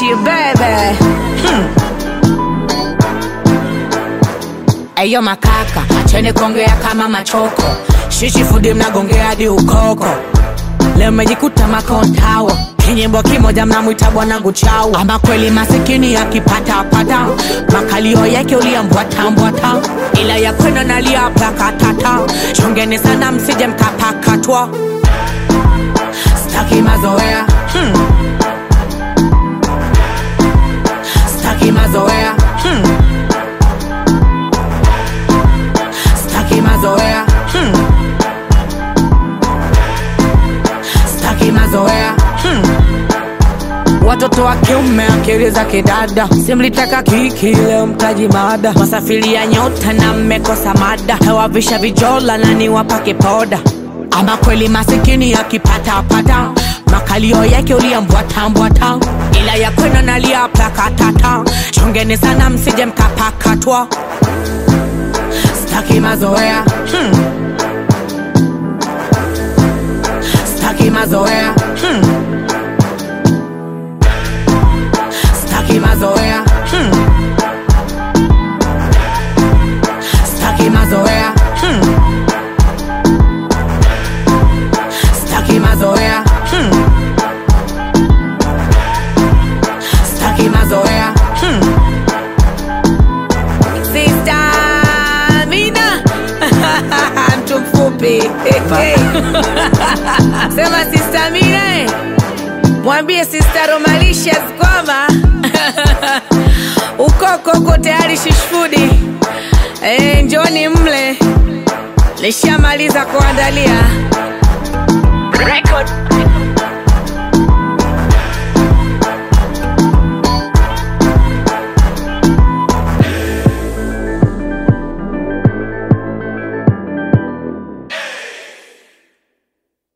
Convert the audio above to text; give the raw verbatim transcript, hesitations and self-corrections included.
Gucci baby. Hmm. Ayo makaka, acheni kongea kama machoko. Shishi fudi mnagongea hadi ukoko. Leo mejikuta makontawa. Kinyimbo kimoja mnamuita bwanangu chao. Ama kweli masikini akipata pata. Makalio yake uliambwata mbwata. Ila ya kwenu nalia plakatata. Chongeni sana msije mkapakatwa. Staki mazoea. Hmm. Staki mazoea. Hmm. Staki mazoea. Hmm. Staki mazoea. Hmm. Watoto wa kiume akili za kidada. Simlitaka kiki leo mtaji mada. Wasafiria nyota na mmekosa mada. Hewavisha vijola na ni wapake poda. Ama kweli masikini akipata pata. Makalio yake uliambwata mbwata. Ila ya kwenu nalia plakatata. Chongeni sana msije mkapakatwa. Staki mazoea. Hmm. Staki mazoea. Hmm. Staki mazoea. Hmm. Staki mazoea. Hmm. Staki mazoea. Hmm. Staki mazoea. Hmm. Sister Mina. Mtu mfupi. Sema Sister Mina eh. Mwambie Sister Romalicious kwamba ukoko uko tayari shishfudi. Eh, njoni mle. Nishamaliza kuandalia.